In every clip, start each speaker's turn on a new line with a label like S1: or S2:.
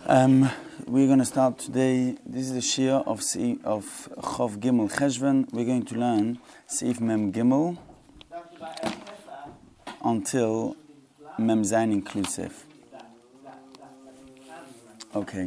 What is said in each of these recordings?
S1: We're going to start today. This is the Shir of Chov Gimel Cheshvan. We're going to learn Seif Mem Gimel until Mem Zayin inclusive. Okay.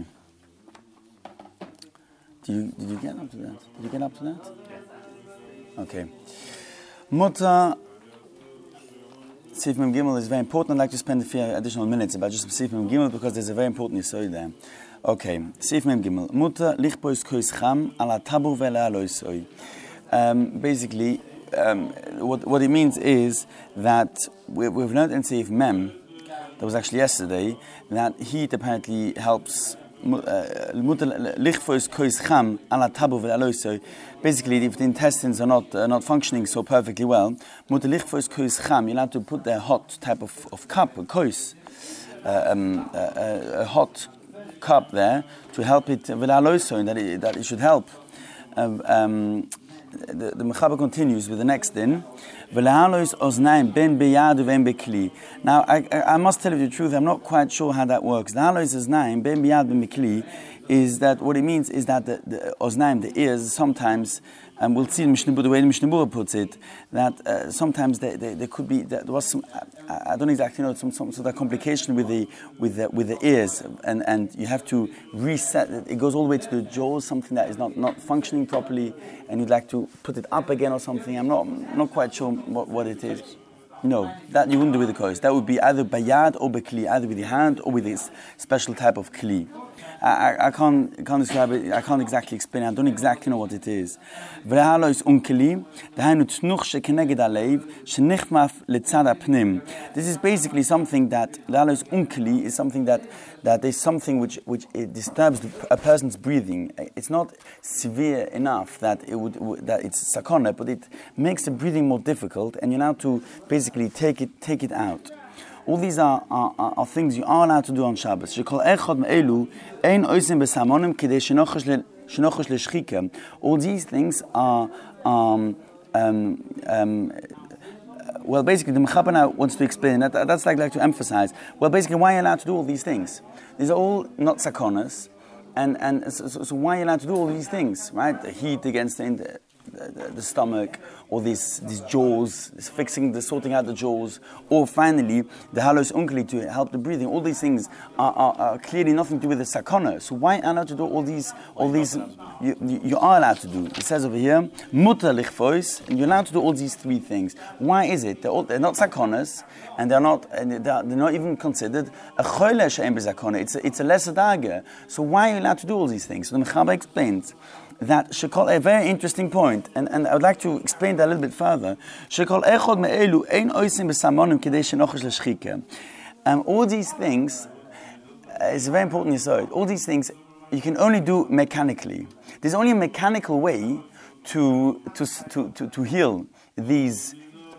S1: Did you get up to that? Did you get up to that? Okay. Mutter Seif Mem Gimel is very important. I'd like to spend a few additional minutes about just Seif Mem Gimel because there's a very important issue there. Okay, Seif Mem Gimel. Mutter lichbois kois cham ala tabu vela aloisoi. Basically, what it means is that we've learned in Seif Mem, that was actually yesterday, that heat apparently helps. Mutter lichbois kois cham ala tabu vela aloisoi. Basically, if the intestines are not functioning so perfectly well, mutter lichbois kois cham, you're allowed to put the hot type of cup, a kois, a hot cup there to help it that it should help. The Mechaber continues with the next din. Now I must tell you the truth, I'm not quite sure how that works. The halos oznaim ben biyad ben bekli is that what it means is that the oznaim, the ears, sometimes we'll see the way the Mishnah Berurah puts it, that sometimes there could be, there was some, I don't exactly know, some sort of complication with the ears, and you have to reset it. It goes all the way to the jaws, something that is not functioning properly, and you'd like to put it up again or something. I'm not quite sure what it is. No, that you wouldn't do with the kois. That would be either bayad or bekli, either with the hand or with this special type of kli. I can't describe it. I can't exactly explain it. I don't exactly know what it is. This is basically something that is something that is something which it disturbs a person's breathing. It's not severe enough that that it's sakana, but it makes the breathing more difficult, and you're allowed to basically take it out. All these are things you are allowed to do on Shabbos. All these things are well, basically the Mechaber now wants to explain that's like to emphasize. Well, basically, why are you allowed to do all these things? These are all not sakonas, and so why are you allowed to do all these things, right? The heat against the stomach, or these jaws, sorting out the jaws, or finally the halos unkli to help the breathing. All these things are clearly nothing to do with the sakana. So why are you allowed to do all these? You are allowed to do. It says over here, mutter lichvois, and you're allowed to do all these three things. Why is it? They're not sakonas, and they're not even considered a choyle she'em bezakona. It's a lesser dager. So why are you allowed to do all these things? So the Mechaber explains that Shekol, a very interesting point, and I would like to explain that a little bit further. All these things is very important yesod. All these things you can only do mechanically. There's only a mechanical way to heal these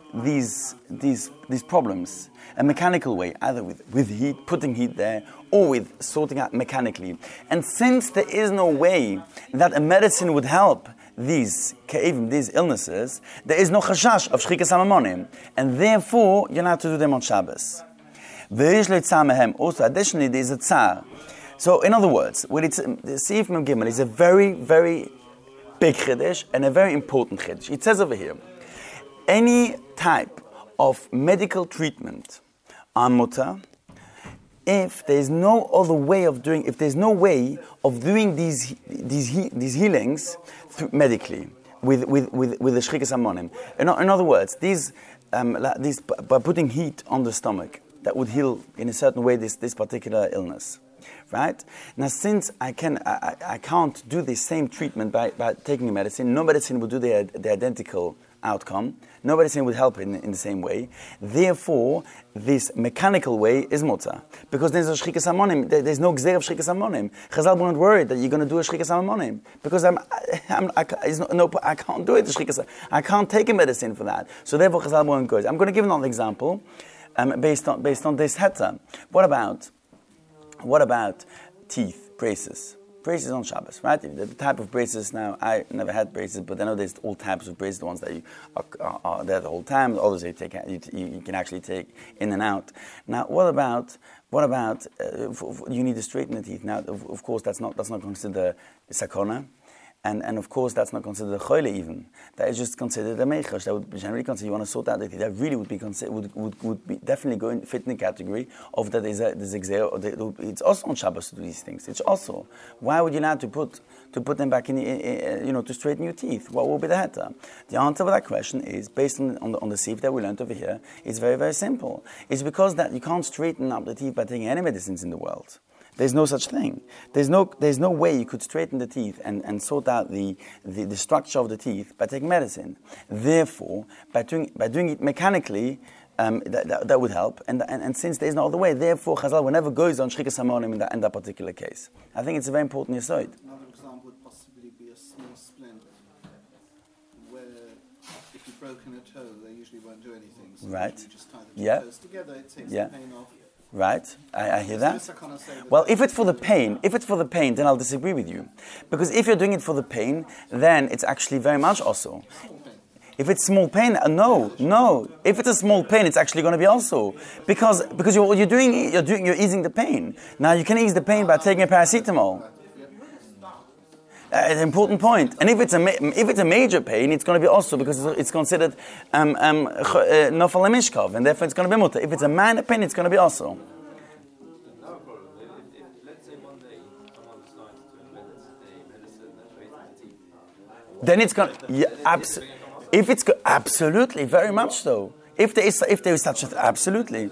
S1: problems. A mechanical way, either with heat, putting heat there, or with sorting out mechanically. And since there is no way that a medicine would help these illnesses, there is no chashash of shchikas hamamonim, and therefore you're allowed to do them on Shabbos. Also, additionally, there is a tsar. So, in other words, the Seif Mem Gimel is a very, very big chiddush and a very important chiddush. It says over here, any type of medical treatment are mutter if there's no other way of doing. If there's no way of doing these healings medically with the shchikas hamonim. In other words, these by putting heat on the stomach, that would heal in a certain way this particular illness. Right? Now, since I can't do the same treatment by taking medicine, no medicine will do the identical outcome. No medicine would help in the same way. Therefore, this mechanical way is mutter. Because there's a shchikas hamonim. There's no gzeir of shchikas hamonim. Chazal weren't worried that you're going to do a shchikas hamonim. Because I can't do it. I can't take a medicine for that. So therefore, Chazal weren't good. I'm going to give another example based on this heta. What about teeth, braces? braces on Shabbos, right? The type of braces now, I never had braces, but I know there's all types of braces, the ones that you are there the whole time, the others you can actually take in and out. Now, what about you need to straighten the teeth? Now, of course, that's not considered sakona. And of course, that's not considered a choile even. That is just considered a mechash. That would be generally considered you want to sort out the teeth. That really would be would be definitely fit in the category of that is it's also on Shabbos to do these things. It's also why would you not to put them back in to straighten your teeth? What will be the heter? The answer to that question is based on the sieve that we learned over here. It's very, very simple. It's because that you can't straighten up the teeth by taking any medicines in the world. There's no such thing. There's no way you could straighten the teeth and sort out the structure of the teeth by taking medicine. Therefore, by doing it mechanically, that would help. And since there's no other way, therefore Chazal never goes on Shchikas Hamonim in that particular case. I think it's a very important yesod.
S2: Another example would possibly be a small splint, where if you've broken a toe, they usually won't do anything. So
S1: right.
S2: You just tie the two toes together, it takes the pain off.
S1: Right, I hear that. Well, if it's for the pain, then I'll disagree with you. Because if you're doing it for the pain, then it's actually very much also. If it's small pain, no. If it's a small pain, it's actually going to be also. Because you're easing the pain. Now you can ease the pain by taking a paracetamol. An important point. And if it's a major pain, it's going to be also because it's considered nofal mishkov, and therefore it's going to be mutter. If it's a minor pain, it's going to be also.
S3: No problem. If let's say one day someone decides to invent a medicine that straightens the teeth,
S1: then it's going. Absolutely, very much so. If there is such a absolutely.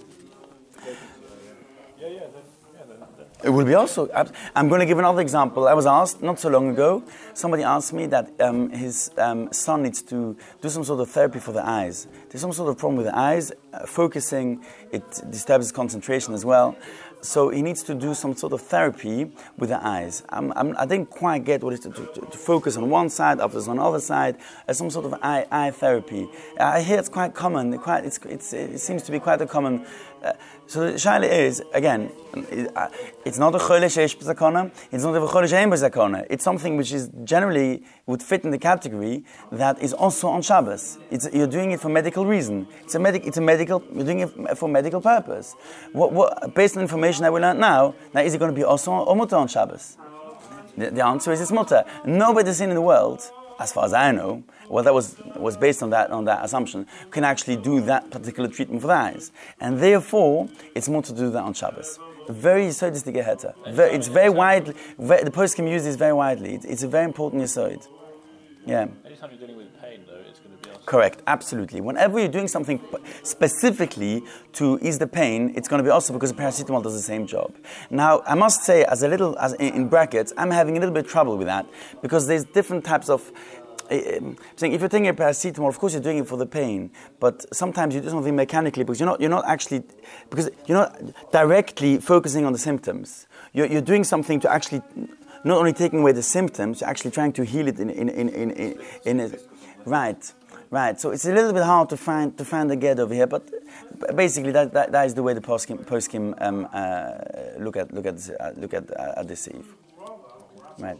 S1: It will be also. I'm going to give another example. I was asked not so long ago. Somebody asked me that his son needs to do some sort of therapy for the eyes. There's some sort of problem with the eyes, focusing. It disturbs his concentration as well. So he needs to do some sort of therapy with the eyes. I didn't quite get what it is to focus on one side, others on the other side, as some sort of eye therapy. I hear it's quite common. It seems to be quite a common. So the shaila is, again, it's not a chole sheish b'zakona, it's not a chole she'ein b'zakona. It's something which is generally would fit in the category that is also on Shabbos. You're doing it for medical reason. You're doing it for medical purpose. Based on information that we learned now, is it going to be also or mutter on Shabbos? The answer is it's mutter. Nobody in the world, as far as I know, well, that was based on that assumption, can actually do that particular treatment for the eyes. And therefore, it's more to do that on Shabbos. Very yesodistic heter. It's very widely, the poskim use this very widely. It's a very important yesod. Yeah.
S4: Anytime you're dealing with pain, though, it's going to be also...
S1: Correct, absolutely. Whenever you're doing something specifically to ease the pain, it's going to be also because the paracetamol does the same job. Now, I must say, as in brackets, I'm having a little bit of trouble with that because there's different types of... saying if you're taking a paracetamol, of course you're doing it for the pain, but sometimes you do something mechanically because you're not directly focusing on the symptoms. You're doing something to actually not only taking away the symptoms, you're actually trying to heal it in a right. So it's a little bit hard to find the get over here, but basically that is the way the poskim look at this eve, right.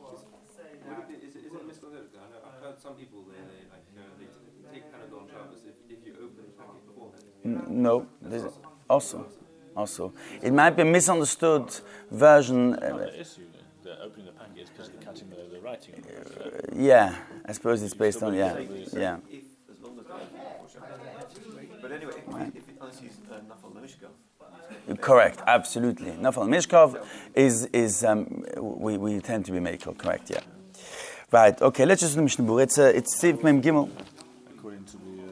S3: Some people they take Panadol on Shabbos if you open the packet beforehand.
S1: No, also. It might be a misunderstood version.
S4: The issue, opening the packet is because they're cutting the writing.
S1: Yeah, I suppose it's based on yeah.
S3: As long as but anyway, if it unless he's nafal mishkov.
S1: Correct, absolutely. Nafal mishkov is we tend to be makel. Correct, yeah. Right, okay, let's just do the Mishnah Berurah. It's Seif Mem Gimel.
S4: According to the,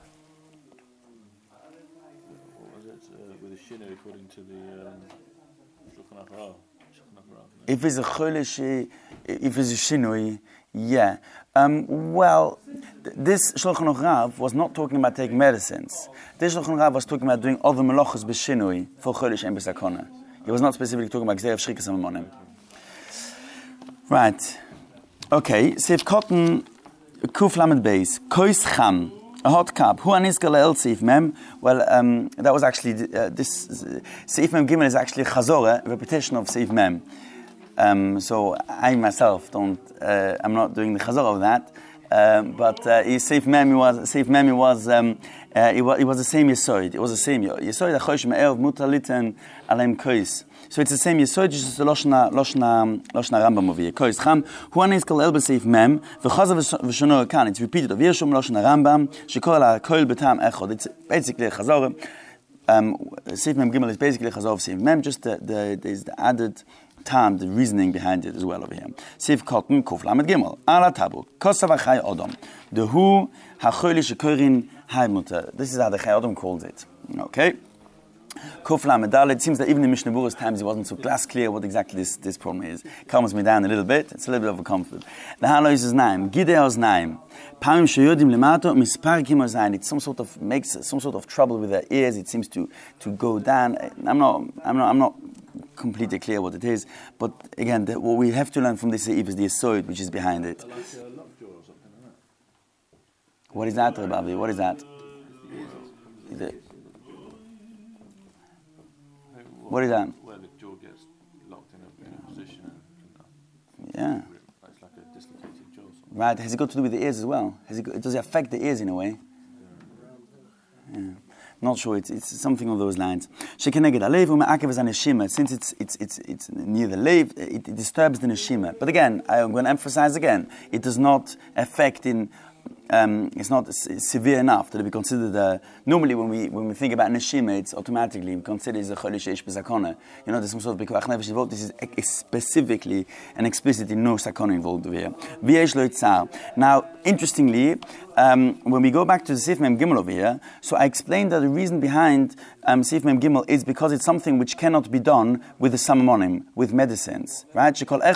S4: with the Shinu, according to the Shulchan Aruch.
S1: If it's a chole, if it's a shinui, yeah. Well, this Shulchan Aruch was not talking about taking medicines. This Shulchan Aruch was talking about doing other melachos b'shinui for chole she'ein b'sakona. He was not specifically talking about gzei of shchikas hamonim. Right. Okay, Seif Cotton, Kuf Lamed Beis, Kois Cham, a hot cup. Who anis galel Seif Mem? Well, that was actually this Seif Mem Gimel is actually Chazorah, a repetition of Seif Mem. So I myself I'm not doing the chazor of that. But Seif Mem was it was the same Yesoid. It was the same Yesoid. Achosh me'ev mutaliten alem kois. So it's the same Yesoid, just the Loshna Rambam over here. Kois Cham Huan is called Elbe Seif Mem v'chazav v'shono kan. It's repeated of Yeshum Loshna Rambam shekol ha'kol b'tam echod. It's basically a chazor. Seif Mem Gimel is basically a chazor of Seif Mem. Just there's the added time, the reasoning behind it as well over here. Sif Cotton, Kuf Lamed Gimel, Ala Tabu, Kosav Chai Odom, the Hu Hacholi Shekorin Haimutter. This is how the Chai Odom calls it. Okay. Kuf Lamed Dal. It seems that even in Mishnah Berurah's times it wasn't so glass clear what exactly this problem is. Calms me down a little bit. It's a little bit of a comfort. The Halois is Naim, Gideos Naim. Pam Sheyodim Lemato Mispar Kimozain. It makes some sort of trouble with their ears. It seems to go down. I'm not completely clear what it is, but again, what we have to learn from this is the Yesod which is behind it.
S4: Like lockjaw or something like that.
S1: What is that, Rabbi? What is that? What is that?
S4: Where the jaw gets locked in a position and
S1: Yeah.
S4: it's like a dislocated jaw.
S1: Right. Has it got to do with the ears as well? Does it affect the ears in a way? Yeah. Not sure. It's something on those lines. Since it's near the leiv, it disturbs the neshima. But again, I'm going to emphasize again, it does not affect in. It's not severe enough that it be considered. Normally, when we think about neshima, it's automatically considered as a cholish eish b'sakona. There's some sort of bikuach nefesh involved. This is specifically and explicitly no sakona involved over here. V'yesh lo yitzar. Now, interestingly, when we go back to the Sif Mem Gimel over here, so I explained that the reason behind Sif Mem Gimel is because it's something which cannot be done with the samamonim, with medicines, right? That's what the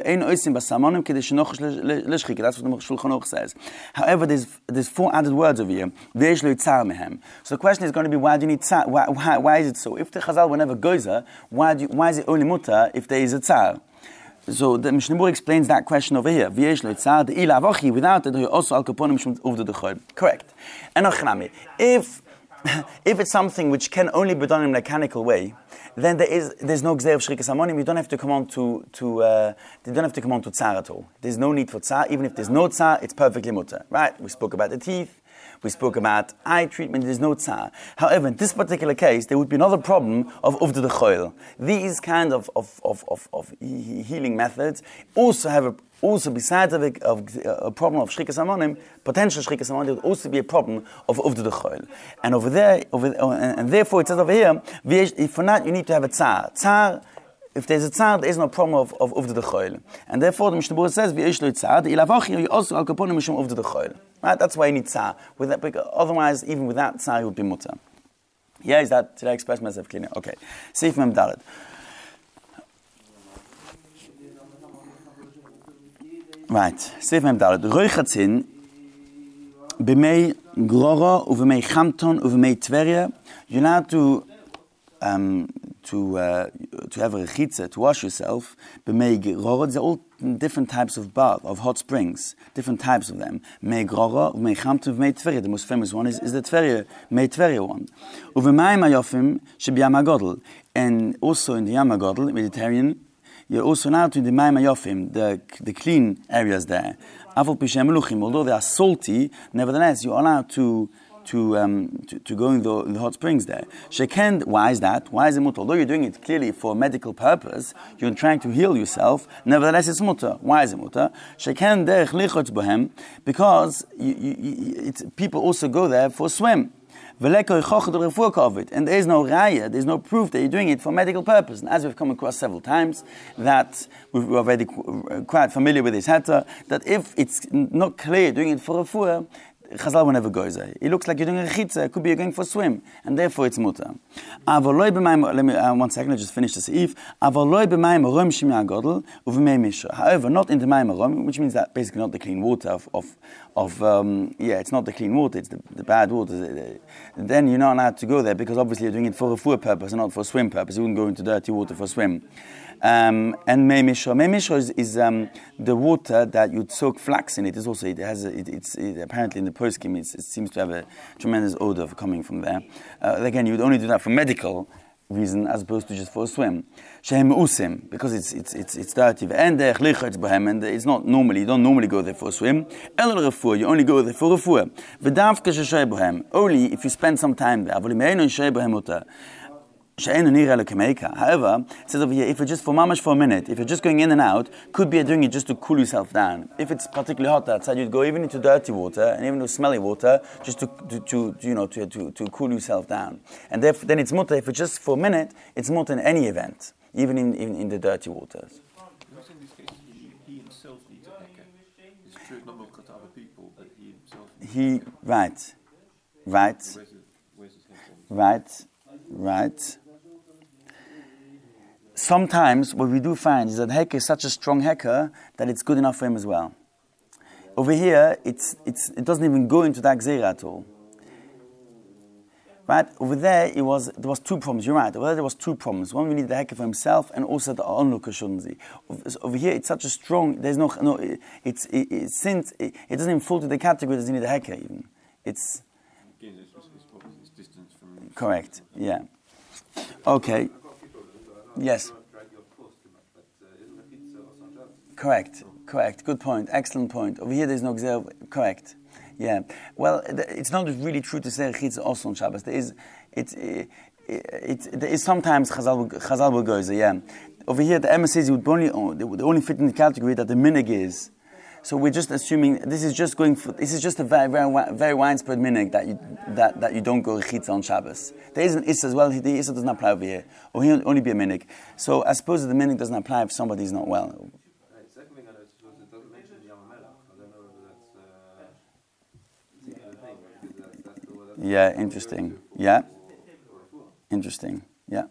S1: Shulchan Aruch says. However, there's 4 added words over here. So the question is going to be, why do you need tzar? Why is it so? If the Chazal were never gozer, why is it only mutter if there is a tzar? So the Mishnah Berurah explains that question over here. Without it, also al kaponim of the chol. Correct. And if it's something which can only be done in a mechanical way, then there's no gzeir of shrikas hamonim. You don't have to come on to tzar at all. There's no need for tzar. Even if there's no tzar, it's perfectly mutter. Right? We spoke about the teeth. We spoke about eye treatment. There's no tzar. However, in this particular case, there would be another problem of uvda de choil. These kind of healing methods also have besides a problem of shrikas hamonim, potential shrikas hamonim, there would also be a problem of uvda de choil. And and therefore it says over here, for that you need to have a tzar. Tzar. If there's a tzar, there is no problem of uvda de choil. And therefore the Mishnah Berurah says, v'yesh lo tzar, the ilavachi also al kaponim mishum uvda de choil. Right? That's why you need tzar. Otherwise, even without tzar, it would be mutter. Yeah, did I express myself clearly? Okay. Seif Mem Dalet. Right. Seif Mem Dalet. Roichatzin, b'mei grora, uv'mei chamton, uv'mei tveria. You're not to have a rechitza, to wash yourself, b'mei grora, they're all different types of bath, of hot springs, different types of them. Mei grora, mei chamtu, mei tveria. The most famous one is the tveria, mei tveria one. Uvemayim ayofim sheb'yam hagodel, and also in the Yam hagodel, Mediterranean, you're also now to the mayim ayofim, the clean areas there. Avol pishem meluchim, although they are salty, nevertheless you are allowed to go in the hot springs there. Shekend, why is that? Why is it mutter? Although you're doing it clearly for a medical purpose, you're trying to heal yourself, nevertheless it's mutter. Why is it mutter? Shekend derech lichot bohem, because people also go there for a swim. And there is no raya, there's no proof that you're doing it for medical purpose. And as we've come across several times, that we're already quite familiar with this hatter, that if it's not clear doing it for a refuah, Chazal will never go there. It looks like you're doing a chitza. It could be you're going for a swim, and therefore it's mutter. Let me 1 second. I just finished the seif. However, not in the mayim arom, which means that basically not the clean water it's not the clean water. It's the bad water. Then you're not allowed to go there because obviously you're doing it for a refuah purpose and not for a swim purpose. You wouldn't go into dirty water for a swim. And mei mishra is the water that you'd soak flax in. It is also it's apparently in the poskim it seems to have a tremendous odor coming from there. Again, you would only do that for medical reason as opposed to just for a swim. Shehem usim, because it's dirty. And it's not normally, you don't normally go there for a swim. El refuah, you only go there for refuah. V'davka sheshei bohem, only if you spend some time there. However, it says over here, if you're just for mamash for a minute, if you're just going in and out, could be doing it just to cool yourself down. If it's particularly hot outside, you'd go even into dirty water and even into smelly water just to cool yourself down. And therefore, then it's mutter. If it's just for a minute, it's mutter in any event, even in the dirty waters.
S4: Because in these cases, he himself needs a heka. It's true, not more cut other people, but he himself needs Where's his heka? Right. Sometimes what we do find is that heka is such a strong heka that it's good enough for him as well. Over here, it doesn't even go into that gzeira at all. Right? Over there, there was two problems. You're right. Over there was two problems. One, we need the heka for himself, and also the onlooker shouldn't see. Over here, it's such a strong. There's no. Since it doesn't even fall to the category. Doesn't need the heka even. It's distance from.
S1: Correct. Yeah. Okay. Yes. Correct. Good point. Excellent point. Over here, there's no gzeira. Correct. Yeah. Well, it's not really true to say chitza also on Shabbos. There is sometimes chazal will go. Yeah. Over here, the Emma says they would only fit in the category that the minig is. So we're just assuming this is just a very, very, very widespread minig that you don't go chitza on Shabbos. There is an issa as well. The issa doesn't apply over here, or he'll only be a minig. So I suppose the minig doesn't apply if somebody is not well.
S3: Second thing I noticed was it doesn't mention Yam HaMelech. I don't know whether that's a thing, because that's the word.
S1: Yeah, interesting. Yeah, interesting. Yeah,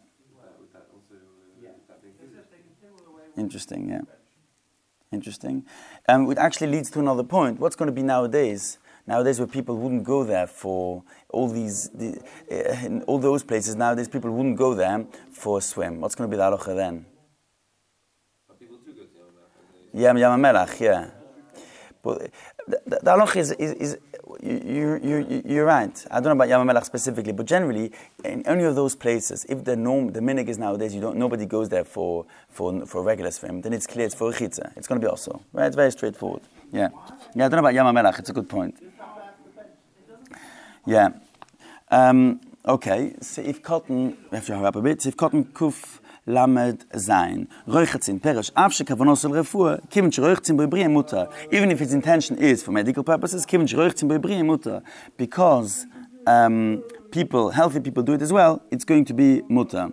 S1: interesting. Yeah. Interesting. It actually leads to another point. What's going to be nowadays? Nowadays, where people wouldn't go there for all in all those places. Nowadays, people wouldn't go there for a swim. What's going to be the halacha then?
S3: But people do go to
S1: Yam HaMelech, yeah. But the halacha is you're right. I don't know about Yam HaMelech specifically, but generally, in any of those places, if the minig is nowadays, nobody goes there for a regular swim, then it's clear it's for a chitza. It's going to be also. Right? It's very straightforward. Yeah. I don't know about Yam HaMelech. It's a good point. Yeah. Okay. So if cotton, we have to hurry up a bit. So if cotton kuf lamed zayin roichatzin perish afshe kavanos el refuah kiven shroichatzin bebriya mutar, even if its intention is for medical purposes, kiven shroichatzin bebriya mutar, because healthy people do it as well, it's going to be mutar.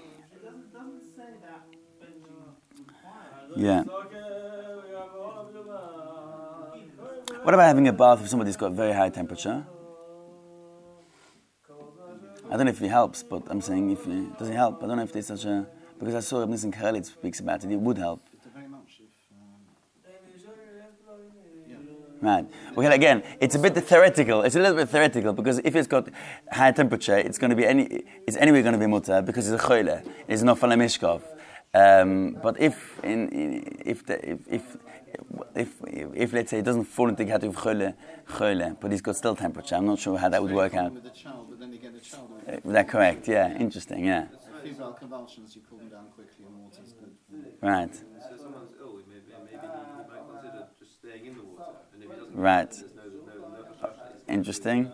S1: Yeah. What about having a bath if somebody's got very high temperature? I don't know if it helps, but I'm saying does it help? I don't know if there's such a, because I saw Rabbi Nissim Karelitz speaks about it. It would help.
S2: Very much
S1: Right. Well, again, it's a bit theoretical. It's a little bit theoretical because if it's got high temperature, it's going to be it's anyway going to be mutar because it's a choyle. It's not for mishkov. But if let's say it doesn't fall into the category of choyle, but he's got still temperature, I'm not sure how that would work out.
S2: With the child, but then you get a child.
S1: That's correct. Yeah. Interesting. Yeah.
S2: Febrile convulsions, you cool them down quickly, and water's good.
S1: Right.
S3: So someone's ill, maybe he might consider just staying in the water, and if he doesn't,
S1: Right.
S3: there's no construction.
S1: Interesting.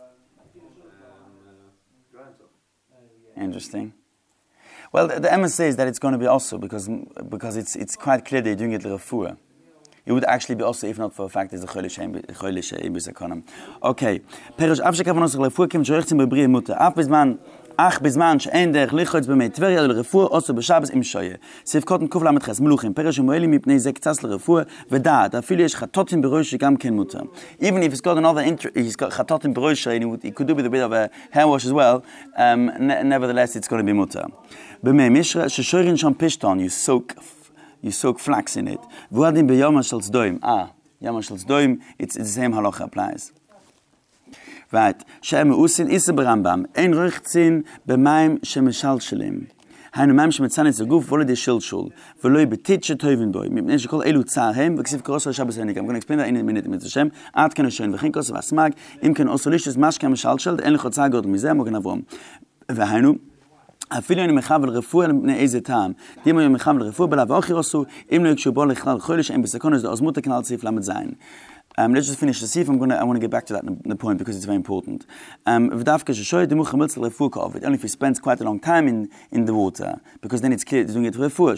S1: Interesting. Well, the Emma says that it's going to be also because it's quite clear they're doing it l'refuah. It would actually be also if not for the fact that it's a choyle she'im b'sakonam. Okay. Perish avshek kavanos l'refuah kim shroichatzin bebriya mutar. Af bizman she'en derech lichotz b'mei tveria l'refuah also b'Shabbos im shoye. Sif koten kuf lamet ches meluchim. Perish u'moelim mipnei ze k'tzas l'refuah v'da'at afilu yesh chatotim b'rosh gam ken mutar. Even if he's got he's got chatotim b'rosh and he could do with a bit of a hair wash as well. Nevertheless, it's going to be mutar. B'mei mishra she'shoirin sham pishton, you soak flax in it. V'adim b'yom ha'shel tzdoim. Yom ha'shel tzdoim, it's the same halacha applies. Right. She'em usin isa b'Rambam. Ein roichatzin b'mayim she'meshalshelim. Haynu mayim she'metzanet zaguf v'lo de shilshul. V'lo b'titche toivin boi. Mipnei shekol elu tzarhem v'ksiv kos ha'Shabbos ha'nik. I'm going to explain that in a minute. Mitzvah Hashem. Ad ken ha'shoin v'chin kos v'asmag. Im ken oso lishus mashka meshalshel. En lecho tzar godel mizeh. Mogen avrom. V'haynu
S4: אפילו אני מחבל רפואה מפני איזה טעם. דימה יום מחבל רפואה בלב האחר עשו, אם לא יקשו בו לכלל חולש, אין בסכון, אז עזמות הכנל סעיף למד זין. Let's just finish the sif. I want to get back to that in the point because it's very important. Only if he spends quite a long time in the water, because then it's clear he's doing it for refuah.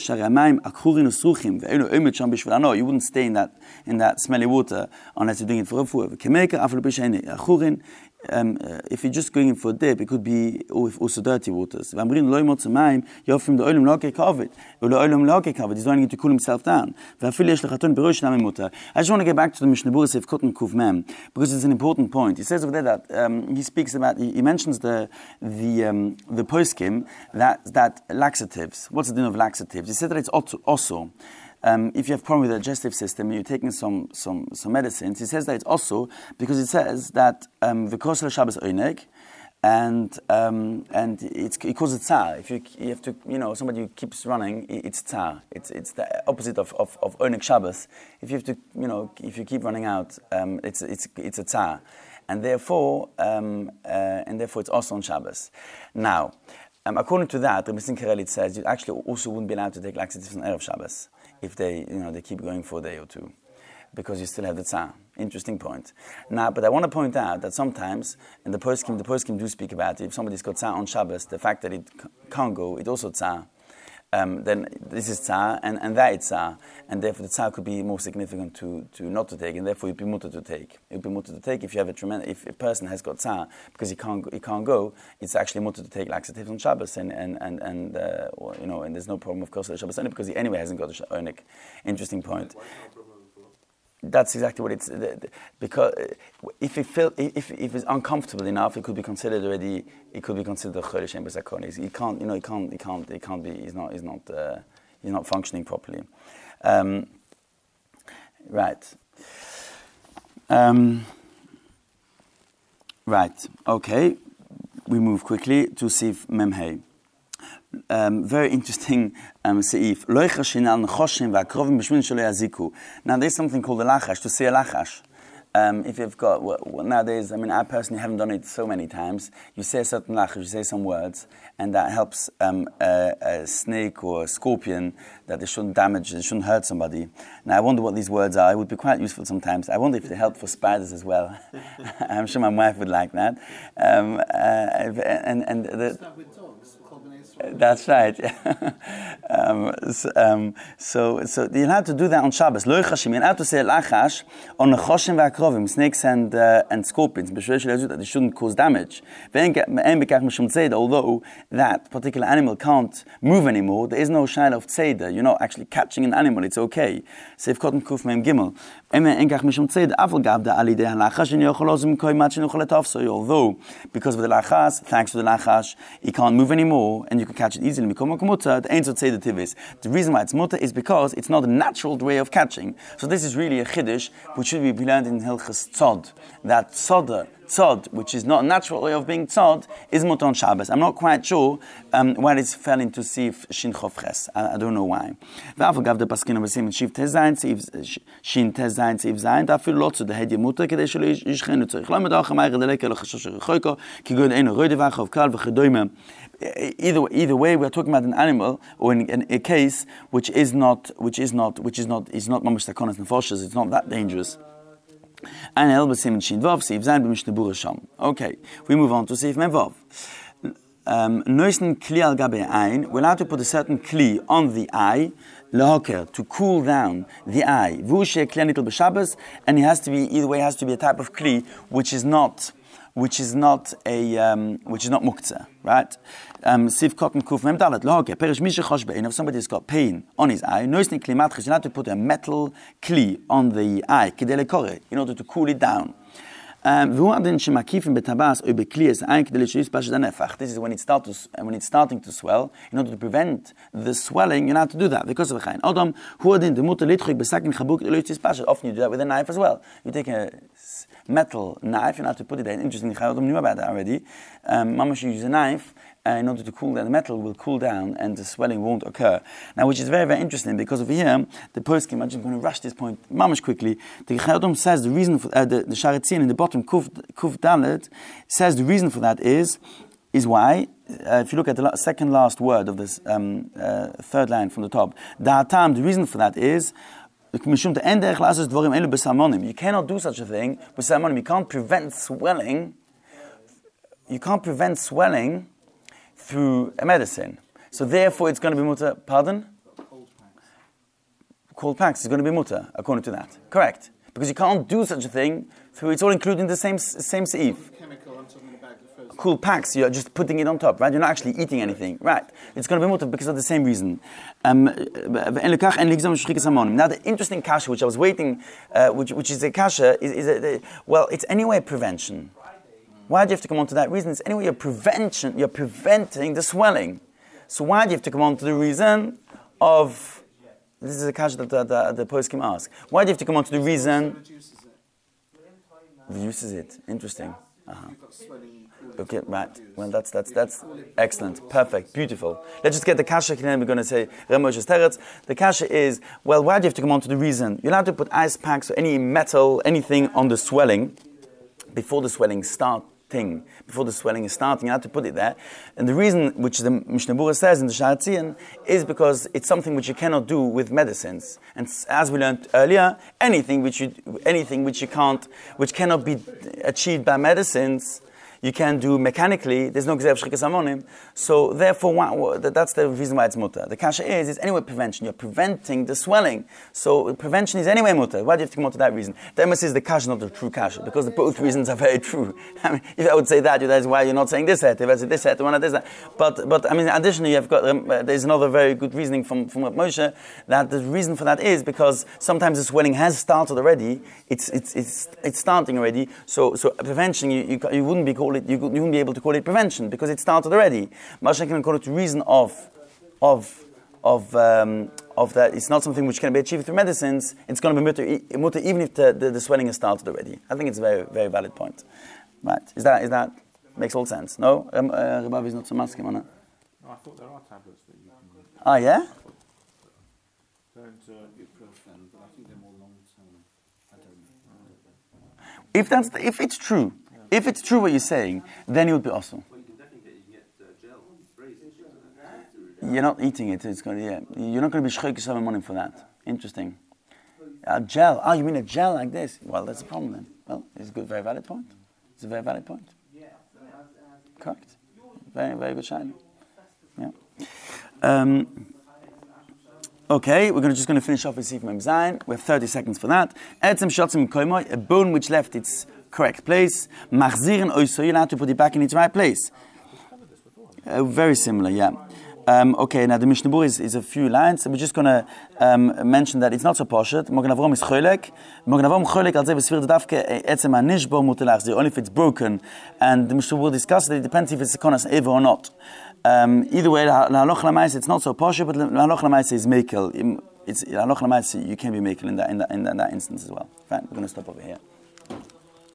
S4: You wouldn't stay in that smelly water unless you're doing it for refuah. If you're just going in for a dip, it could be also dirty waters. He's doing it to cool himself down. I just want to get back to the Mishnah Berurah Sif Katan Kuf Mem, because it's an important point. He says over there that he speaks about, he mentions the poskim that laxatives. What's the din of laxatives? He said that it's also. If you have a problem with the digestive system and you're taking some medicines, he says that it's also because it says that the kosel Shabbos oineg, and it causes tsar. If you have to, somebody who keeps running, it's tsar. It's the opposite of oineg Shabbos. If you have to, if you keep running out, it's a tsar, and therefore it's also on Shabbos. Now, according to that, Rabbi Simcha it says you actually also wouldn't be allowed to take laxatives on Erev Shabbos if they keep going for a day or two, because you still have the tsar. Interesting point. Now, but I want to point out that sometimes, and the poskim do speak about it, if somebody's got tsar on Shabbos, the fact that it can't go, it's also tsar. Then this is tsar, and that is tsar, and therefore the tsar could be more significant to not to take, and therefore it'd be mutter to take. It'd be mutter to take if you have if a person has got tsar because he can't go. It's actually mutter to take laxatives on Shabbos, and there's no problem of course on Shabbos only because he anyway hasn't got a onik. Interesting point. That's exactly what it's because if it's uncomfortable enough, it could be considered already. It could be considered a chodesh en b'sakon. He can't be. He's not functioning properly. Right. Right. Okay. We move quickly to Sif Memhei. Very interesting seif. Now there's something called a lachash, to say a lachash. If you've got, nowadays, I personally haven't done it so many times. You say a certain lachash, you say some words, and that helps a snake or a scorpion that they shouldn't damage, they shouldn't hurt somebody. Now I wonder what these words are. It would be quite useful sometimes. I wonder if they help for spiders as well. I'm sure my wife would like that.
S2: Start with dogs.
S4: That's right. So you're allowed to do that on Shabbos. Lo chashim. You're allowed to say lachash on the choshim v'akrovim, snakes and scorpions. That they shouldn't cause damage. Although that particular animal can't move anymore, there is no shayla of tzeder. You're not actually catching an animal. It's okay. Seif Kotan Kuf Mem Gimel. Although because of the lachas, thanks to the lachash, he can't move anymore, and you can catch it easily. The reason why it's mutter is because it's not a natural way of catching. So this is really a chiddush which should be learned in Hilchas Tzod. That tzod, which is not a natural way of being tzod, is mutter on Shabbos. I'm not quite sure why it fell into Sif Shin Chof Ches. I don't know why. Either way, we are talking about an animal or in a case which is not mamash takonas nefoshes. It's not that dangerous. Okay, we move on to Sif Memvav. We're allowed to put a certain kli on the eye, to cool down the eye. And it has to be either way. It has to be a type of kli which is not muktzah, right? Sif Kotan Kuf Mem Dalet Lahoker. Perish Mishachosh Bein. If somebody's got pain on his eye, noisni klimatchish, you have to put a metal kli on the eye, kidele kore, in order to cool it down. This is when it starting to swell. In order to prevent the swelling, you have to do that because of the chayin. Often you do that with a knife as well. You take a metal knife, you have to put it there. Interestingly, Chayyim knew about that already. Mamash use a knife in order to cool down. The metal will cool down and the swelling won't occur. Now, which is very, very interesting because over here, the poskim, I'm just going to rush this point mamash quickly. The Chayyim says the reason for the Sharetzin in the bottom, Kuf Dalet, says the reason for that is why? if you look at the second last word of this third line from the top, the reason for that is you cannot do such a thing with samonim. You can't prevent swelling. You can't prevent swelling through a medicine. So therefore, it's going to be mutter. Pardon? Cold packs is going to be mutter according to that. Correct. Because you can't do such a thing through. It's all included in the same seif.
S2: Chemical on top of the bag of frozen.
S4: Cool packs, you're just putting it on top, right? You're not actually eating anything, right? It's going to be mutter because of the same reason. Now, the interesting kasha, which I was waiting, which is a kasha, well, it's anyway prevention. Why do you have to come on to that reason? It's anyway you're preventing the swelling. So why do you have to come on to the reason of... This is a kasha that the poskim ask. Why do you have to come on to the reason... Reduces it. Interesting.
S2: You've got swelling.
S4: Okay, right. Well, that's excellent, perfect, beautiful. Let's just get the kasha. Then we're going to say Ramoshes Teretz. The kasha is, well, why do you have to come on to the reason? You're allowed to put ice packs or any metal, anything on the swelling before the swelling is starting. You have to put it there. And the reason, which the Mishnah Berurah says in the Sha'ar HaTziyun, is because it's something which you cannot do with medicines. And as we learned earlier, anything which cannot be achieved by medicines, you can do mechanically. There's no gzeir shchikas hamonim. So therefore, that's the reason why it's mutter. The kasha is, it's anyway prevention. You're preventing the swelling. So prevention is anyway mutter. Why do you have to come on to that reason? The emes is the kasha, not the true kasha, because both reasons are very true. I mean, if I would say that, that's why you're not saying this head. If I say this head, the one that is that. But I mean, additionally, you've got there's another very good reasoning from Moshe, that the reason for that is because sometimes the swelling has started already. It's starting already. So prevention, you wouldn't be called. You wouldn't be able to call it prevention because it started already. Mashiach can call it reason of that. It's not something which can be achieved through medicines. It's going to be mutter even if the swelling has started already. I think it's a very, very valid point. Right? Is that makes all sense? No, Rabav is not so masking on it.
S5: No, I thought there are tablets that you can.
S4: Ah, yeah.
S5: Don't
S2: Ibuprofen, but I think they're more long term. I don't know.
S4: If it's true. If it's true what you're saying, then it would be awesome.
S3: Well, you can definitely get gel sprays.
S4: You're not eating it. It's going to, you're not going to be shchokes some money for that. Interesting. A gel. Oh, you mean a gel like this? Well, that's a problem then. Well, it's a good, very valid point. It's a very valid point. Correct. Very, very good shine. Yeah. Okay, we're just going to finish off with Sif Mem Zayin. We have 30 seconds for that. Etzem shotzim koimoy, a bone which left its correct place. Machzirin oiso, you'll have to put it back in its right place. Very similar, yeah. Okay, now the Mishnah Berurah is a few lines. So we're just going to mention that it's not so poshut. Mogen Avram is cholek. Mogen Avram cholek al zeh v'svir dafke etzem hanishbo muter lachzir. Only if it's broken. And the Mishnah Berurah discussed that it depends if it's a konas ever or not. Either way, lahaloch lamaisa it's not so poshut, but lahaloch lamaisa is mekel. It's lahaloch lamaisa you can be mekel in that instance as well. Fine, we're going to stop over here.